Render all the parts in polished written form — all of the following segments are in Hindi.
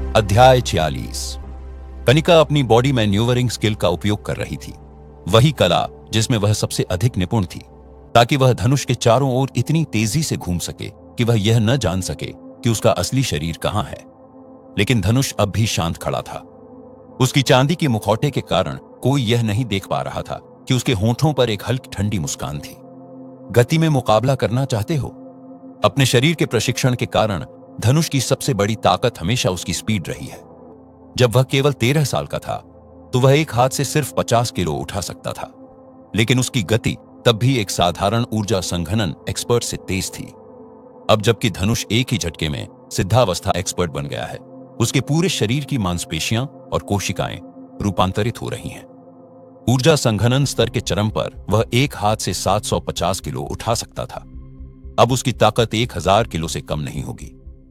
अध्याय 46। कनिका अपनी बॉडी मैन्यूवरिंग स्किल का उपयोग कर रही थी, वही कला जिसमें वह सबसे अधिक निपुण थी, ताकि वह धनुष के चारों ओर इतनी तेजी से घूम सके कि वह यह न जान सके कि उसका असली शरीर कहां है। लेकिन धनुष अब भी शांत खड़ा था। उसकी चांदी के मुखौटे के कारण कोई यह नहीं देख पा रहा था कि उसके होंठों पर एक हल्की ठंडी मुस्कान थी। गति में मुकाबला करना चाहते हो? अपने शरीर के प्रशिक्षण के कारण धनुष की सबसे बड़ी ताकत हमेशा उसकी स्पीड रही है। जब वह केवल 13 साल का था तो वह एक हाथ से सिर्फ 50 किलो उठा सकता था, लेकिन उसकी गति तब भी एक साधारण ऊर्जा संघनन एक्सपर्ट से तेज थी। अब जबकि धनुष एक ही झटके में सिद्धावस्था एक्सपर्ट बन गया है, उसके पूरे शरीर की मांसपेशियां और कोशिकाएं रूपांतरित हो रही हैं। ऊर्जा संघनन स्तर के चरम पर वह एक हाथ से 750 किलो उठा सकता था। अब उसकी ताकत 1000 किलो से कम नहीं होगी,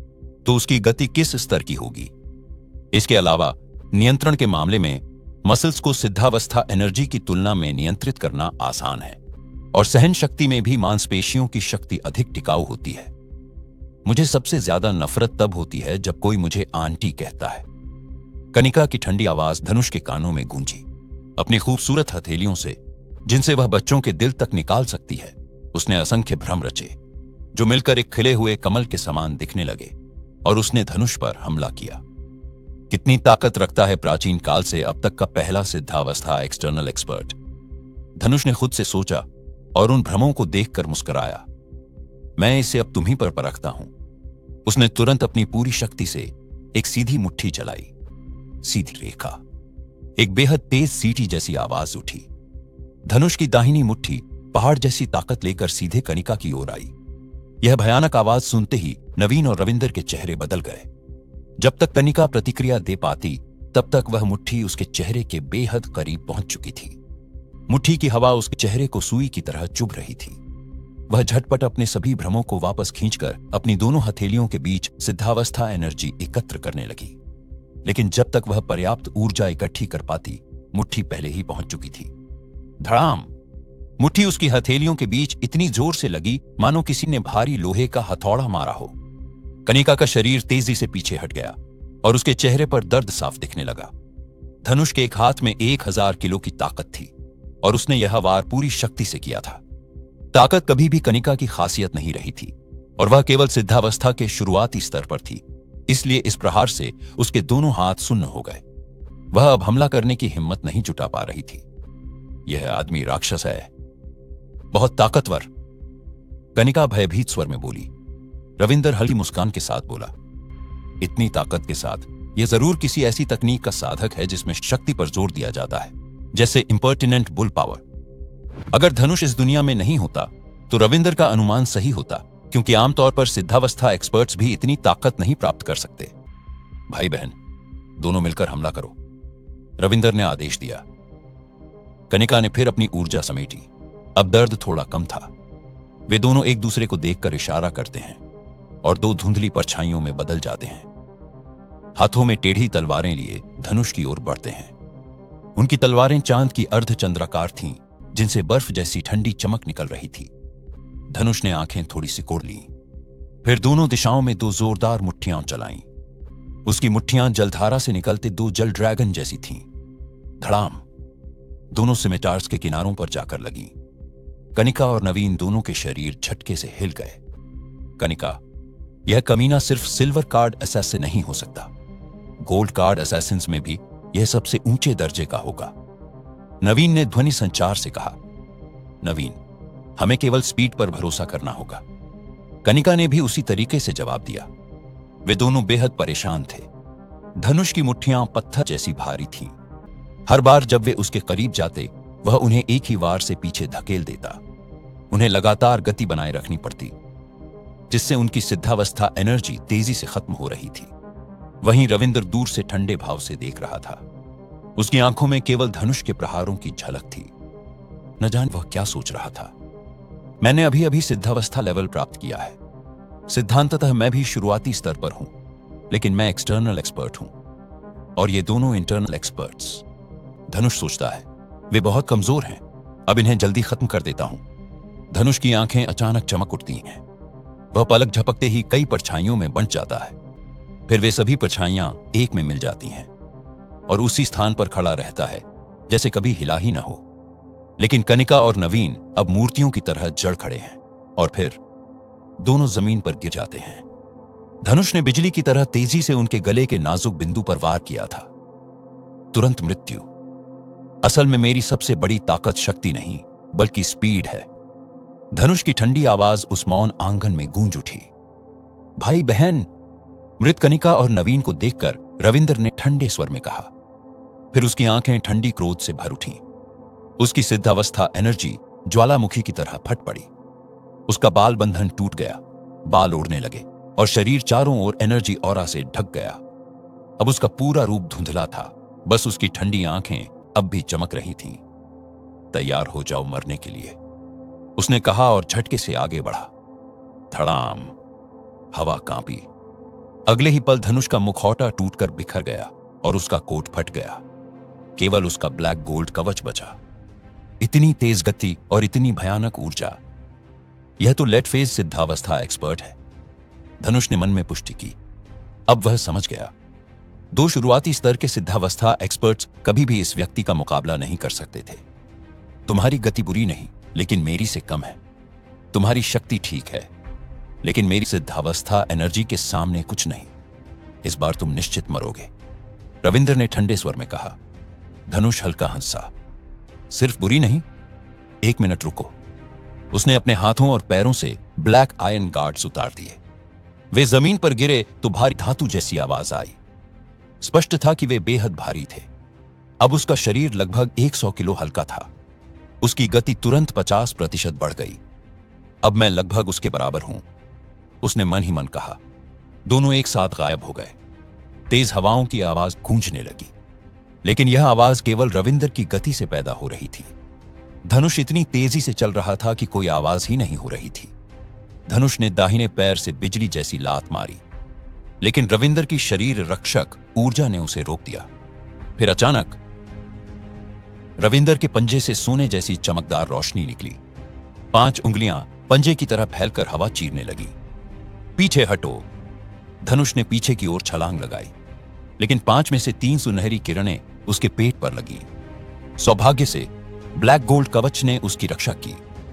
तो उसकी गति किस स्तर की होगी? इसके अलावा नियंत्रण के मामले में मसल्स को सिद्धावस्था एनर्जी की तुलना में नियंत्रित करना आसान है, और सहन शक्ति में भी मांसपेशियों की शक्ति अधिक टिकाऊ होती है। मुझे सबसे ज्यादा नफरत तब होती है जब कोई मुझे आंटी कहता है। कनिका की ठंडी आवाज धनुष के कानों में गूंजी। अपनी खूबसूरत हथेलियों से, जिनसे वह बच्चों के दिल तक निकाल सकती है, उसने असंख्य भ्रम रचे जो मिलकर एक खिले हुए कमल के समान दिखने लगे, और उसने धनुष पर हमला किया। कितनी ताकत रखता है प्राचीन काल से अब तक का पहला सिद्धावस्था एक्सटर्नल एक्सपर्ट? धनुष ने खुद से सोचा और उन भ्रमों को देखकर मुस्कुराया। मैं इसे अब तुम्हीं पर परखता हूं। उसने तुरंत अपनी पूरी शक्ति से एक सीधी मुट्ठी चलाई। सीधी रेखा, एक बेहद तेज सीटी जैसी आवाज उठी। धनुष की दाहिनी मुट्ठी पहाड़ जैसी ताकत लेकर सीधे कनिका की ओर आई। यह भयानक आवाज सुनते ही नवीन और रविंदर के चेहरे बदल गए। जब तक कनिका प्रतिक्रिया दे पाती तब तक वह मुट्ठी उसके चेहरे के बेहद करीब पहुंच चुकी थी। मुट्ठी की हवा उसके चेहरे को सुई की तरह चुभ रही थी। वह झटपट अपने सभी भ्रमों को वापस खींचकर अपनी दोनों हथेलियों के बीच सिद्धावस्था एनर्जी एकत्र करने लगी, लेकिन जब तक वह पर्याप्त ऊर्जा इकट्ठी कर पाती, मुट्ठी पहले ही पहुंच चुकी थी। धड़ाम! मुट्ठी उसकी हथेलियों के बीच इतनी जोर से लगी मानो किसी ने भारी लोहे का हथौड़ा मारा हो। कनिका का शरीर तेजी से पीछे हट गया और उसके चेहरे पर दर्द साफ दिखने लगा। धनुष के एक हाथ में 1000 किलो की ताकत थी और उसने यह वार पूरी शक्ति से किया था। ताकत कभी भी कनिका की खासियत नहीं रही थी और वह केवल सिद्धावस्था के शुरुआती स्तर पर थी, इसलिए इस प्रहार से उसके दोनों हाथ सुन्न हो गए। वह अब हमला करने की हिम्मत नहीं जुटा पा रही थी। यह आदमी राक्षस है, बहुत ताकतवर, कनिका भयभीत स्वर में बोली। रविंदर हल्की मुस्कान के साथ बोला, इतनी ताकत के साथ यह जरूर किसी ऐसी तकनीक का साधक है जिसमें शक्ति पर जोर दिया जाता है, जैसे इम्पर्टिनेंट बुल पावर। अगर धनुष इस दुनिया में नहीं होता तो रविंदर का अनुमान सही होता, क्योंकि आमतौर पर सिद्धावस्था एक्सपर्ट्स भी इतनी ताकत नहीं प्राप्त कर सकते। भाई बहन, दोनों मिलकर हमला करो, रविंदर ने आदेश दिया। कनिका ने फिर अपनी ऊर्जा समेटी। अब दर्द थोड़ा कम था। वे दोनों एक दूसरे को देखकर इशारा करते हैं और दो धुंधली परछाइयों में बदल जाते हैं। हाथों में टेढ़ी तलवारें लिए धनुष की ओर बढ़ते हैं। उनकी तलवारें चांद की अर्धचंद्राकार थीं, जिनसे बर्फ जैसी ठंडी चमक निकल रही थी। धनुष ने आंखें थोड़ी सिकोड़ ली, फिर दोनों दिशाओं में दो जोरदार मुट्ठियां चलाईं। उसकी मुट्ठियां जलधारा से निकलते दो जल ड्रैगन जैसी थीं। धड़ाम! दोनों सिमेटार्स के किनारों पर जाकर लगीं। कनिका और नवीन दोनों के शरीर झटके से हिल गए। कनिका, यह कमीना सिर्फ सिल्वर कार्ड असैसिन नहीं हो सकता, गोल्ड कार्ड असैसिन्स में भी यह सबसे ऊंचे दर्जे का होगा, नवीन ने ध्वनि संचार से कहा। नवीन, हमें केवल स्पीड पर भरोसा करना होगा, कनिका ने भी उसी तरीके से जवाब दिया। वे दोनों बेहद परेशान थे। धनुष की मुट्ठियां पत्थर जैसी भारी थीं। हर बार जब वे उसके करीब जाते वह उन्हें एक ही वार से पीछे धकेल देता। उन्हें लगातार गति बनाए रखनी पड़ती, जिससे उनकी सिद्धावस्था एनर्जी तेजी से खत्म हो रही थी। वहीं रविंदर दूर से ठंडे भाव से देख रहा था। उसकी आंखों में केवल धनुष के प्रहारों की झलक थी। न जाने वह क्या सोच रहा था। मैंने अभी अभी सिद्धावस्था लेवल प्राप्त किया है। सिद्धांततः मैं भी शुरुआती स्तर पर हूं, लेकिन मैं एक्सटर्नल एक्सपर्ट हूं और ये दोनों इंटरनल एक्सपर्ट्स। धनुष सोचता है, वे बहुत कमजोर हैं, अब इन्हें जल्दी खत्म कर देता हूं। धनुष की आंखें अचानक चमक उठती हैं। वह पलक झपकते ही कई परछाइयों में बंट जाता है। फिर वे सभी परछाइयां एक में मिल जाती हैं और उसी स्थान पर खड़ा रहता है जैसे कभी हिला ही ना हो। लेकिन कनिका और नवीन अब मूर्तियों की तरह जड़ खड़े हैं और फिर दोनों जमीन पर गिर जाते हैं। धनुष ने बिजली की तरह तेजी से उनके गले के नाजुक बिंदु पर वार किया था। तुरंत मृत्यु। असल में मेरी सबसे बड़ी ताकत शक्ति नहीं बल्कि स्पीड है। धनुष की ठंडी आवाज उस मौन आंगन में गूंज उठी। भाई बहन। मृत कनिका और नवीन को देखकर रविंदर ने ठंडे स्वर में कहा। फिर उसकी आंखें ठंडी क्रोध से भर उठी। उसकी सिद्धावस्था एनर्जी ज्वालामुखी की तरह फट पड़ी। उसका बाल बंधन टूट गया, बाल उड़ने लगे और शरीर चारों ओर एनर्जी ऑरा से ढक गया। अब उसका पूरा रूप धुंधला था, बस उसकी ठंडी आंखें अब भी चमक रही थीं। तैयार हो जाओ मरने के लिए, उसने कहा और झटके से आगे बढ़ा। धड़ाम। हवा कांपी। अगले ही पल धनुष का मुखौटा टूटकर बिखर गया और उसका कोट फट गया। केवल उसका ब्लैक गोल्ड कवच बचा। इतनी तेज गति और इतनी भयानक ऊर्जा। यह तो लेट फेज सिद्धावस्था एक्सपर्ट है। धनुष ने मन में पुष्टि की। अब वह समझ गया। दो शुरुआती स्तर के सिद्धावस्था एक्सपर्ट्स कभी भी इस व्यक्ति का मुकाबला नहीं कर सकते थे। तुम्हारी गति बुरी नहीं, लेकिन मेरी से कम है। तुम्हारी शक्ति ठीक है, लेकिन मेरी सिद्धावस्था एनर्जी के सामने कुछ नहीं। इस बार तुम निश्चित मरोगे, रविंदर ने ठंडे स्वर में कहा। धनुष हल्का हंसा। सिर्फ बुरी नहीं, 1 मिनट रुको। उसने अपने हाथों और पैरों से ब्लैक आयरन गार्ड्स उतार दिए। वे जमीन पर गिरे तो भारी धातु जैसी आवाज आई। स्पष्ट था कि वे बेहद भारी थे। अब उसका शरीर लगभग 100 किलो हल्का था। उसकी गति तुरंत 50% बढ़ गई। अब मैं लगभग उसके बराबर हूं, उसने मन ही मन कहा। दोनों एक साथ गायब हो गए। तेज हवाओं की आवाज गूंजने लगी, लेकिन यह आवाज केवल रविंदर की गति से पैदा हो रही थी। धनुष इतनी तेजी से चल रहा था कि कोई आवाज ही नहीं हो रही थी। धनुष ने दाहिने पैर से बिजली जैसी लात मारी, लेकिन रविंदर की शरीर रक्षक ऊर्जा ने उसे रोक दिया। फिर अचानक रविंदर के पंजे से सोने जैसी चमकदार रोशनी निकली। 5 उंगलियां पंजे की तरह फैलकर हवा चीरने लगी। पीछे हटो। धनुष ने पीछे की ओर छलांग लगाई, लेकिन 5 में से 3 सुनहरी किरणें उसके पेट पर लगी। सौभाग्य से ब्लैक गोल्ड कवच ने उसकी रक्षा की।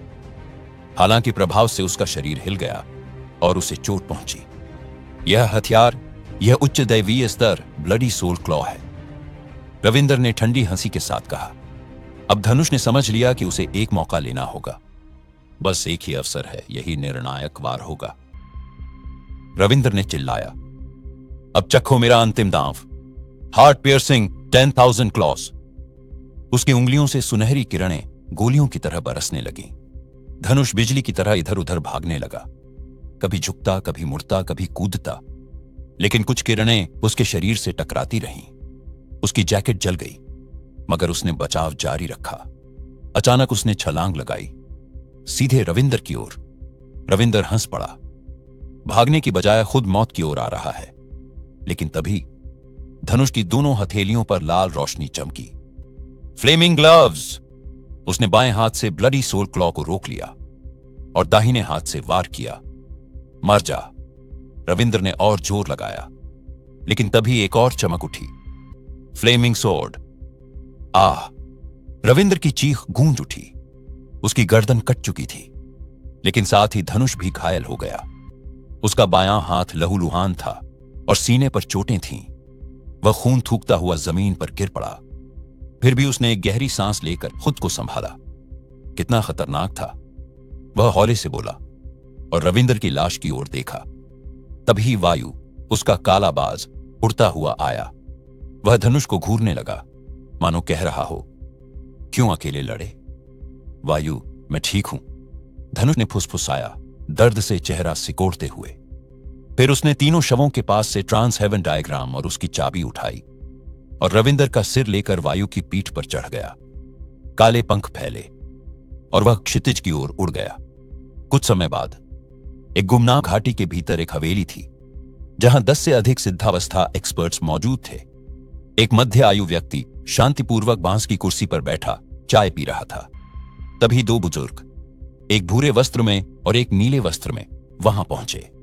हालांकि प्रभाव से उसका शरीर हिल गया और उसे चोट पहुंची। यह हथियार, यह उच्च दैवीय स्तर ब्लडी सोल क्लॉ है, रविंदर ने ठंडी हंसी के साथ कहा। अब धनुष ने समझ लिया कि उसे एक मौका लेना होगा। बस एक ही अवसर है, यही निर्णायक वार होगा। रविंदर ने चिल्लाया, अब चखो मेरा अंतिम दांव। Heart piercing 10,000 claws. उसकी उंगलियों से सुनहरी किरणें गोलियों की तरह बरसने लगीं। धनुष बिजली की तरह इधर उधर भागने लगा, कभी झुकता, कभी मुड़ता, कभी कूदता, लेकिन कुछ किरणें उसके शरीर से टकराती रहीं। उसकी जैकेट जल गई, मगर उसने बचाव जारी रखा। अचानक उसने छलांग लगाई, सीधे रविंदर की ओर। रविंदर हंस पड़ा। भागने की बजाय खुद मौत की ओर आ रहा है। लेकिन तभी धनुष की दोनों हथेलियों पर लाल रोशनी चमकी। Flaming gloves. उसने बाएं हाथ से ब्लडी सोल क्लॉ को रोक लिया और दाहिने हाथ से वार किया। मर जा। रविंदर ने और जोर लगाया, लेकिन तभी एक और चमक उठी। Fleming sword. आह! रविंदर की चीख गूंज उठी। उसकी गर्दन कट चुकी थी, लेकिन साथ ही धनुष भी घायल हो गया। उसका बायां हाथ लहूलुहान था और सीने पर चोटें थीं। वह खून थूकता हुआ जमीन पर गिर पड़ा। फिर भी उसने एक गहरी सांस लेकर खुद को संभाला। कितना खतरनाक था। वह हौले से बोला और रविंदर की लाश की ओर देखा। तभी वायु, उसका कालाबाज, उड़ता हुआ आया। वह धनुष को घूरने लगा, मानो कह रहा हो, क्यों अकेले लड़े? वायु, मैं ठीक हूं, धनुष ने फुसफुसाया, दर्द से चेहरा सिकोड़ते हुए। फिर उसने तीनों शवों के पास से ट्रांस हेवन डायग्राम और उसकी चाबी उठाई और रविंदर का सिर लेकर वायु की पीठ पर चढ़ गया। काले पंख फैले और वह क्षितिज की ओर उड़ गया। कुछ समय बाद एक गुमनाम घाटी के भीतर एक हवेली थी, जहां 10 से अधिक सिद्धावस्था एक्सपर्ट्स मौजूद थे। एक मध्य आयु व्यक्ति शांतिपूर्वक बांस की कुर्सी पर बैठा चाय पी रहा था। तभी 2 बुजुर्ग, एक भूरे वस्त्र में और एक नीले वस्त्र में, वहां पहुंचे।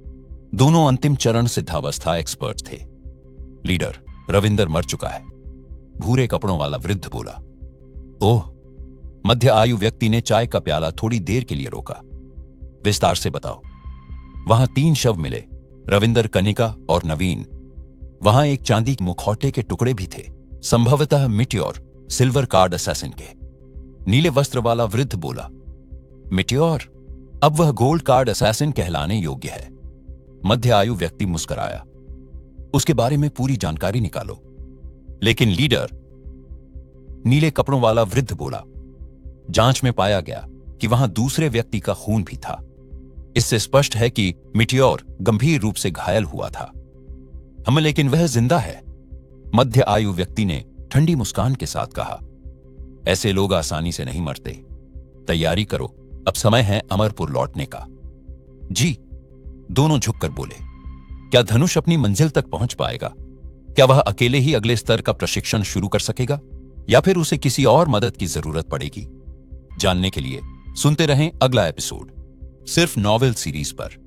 दोनों अंतिम चरण सिद्धावस्था एक्सपर्ट थे। लीडर रविंदर मर चुका है, भूरे कपड़ों वाला वृद्ध बोला। ओह। मध्य आयु व्यक्ति ने चाय का प्याला थोड़ी देर के लिए रोका। विस्तार से बताओ। वहां 3 शव मिले, रविंदर, कनिका और नवीन। वहां एक चांदी के मुखौटे के टुकड़े भी थे, संभवतः मिट्योर, सिल्वर कार्ड असैसिन के। नीले वस्त्र वाला वृद्ध बोला। मिट्योर? अब वह गोल्ड कार्ड असैसिन कहलाने योग्य है। मध्य आयु व्यक्ति मुस्कुराया। उसके बारे में पूरी जानकारी निकालो। लेकिन लीडर, नीले कपड़ों वाला वृद्ध बोला, जांच में पाया गया कि वहां दूसरे व्यक्ति का खून भी था। इससे स्पष्ट है कि मिट्योर गंभीर रूप से घायल हुआ था। हम लेकिन वह जिंदा है, मध्य आयु व्यक्ति ने ठंडी मुस्कान के साथ कहा। ऐसे लोग आसानी से नहीं मरते। तैयारी करो, अब समय है अमरपुर लौटने का। जी, दोनों झुककर बोले। क्या धनुष अपनी मंजिल तक पहुंच पाएगा? क्या वह अकेले ही अगले स्तर का प्रशिक्षण शुरू कर सकेगा, या फिर उसे किसी और मदद की जरूरत पड़ेगी? जानने के लिए सुनते रहें अगला एपिसोड, सिर्फ नॉवेल सीरीज पर।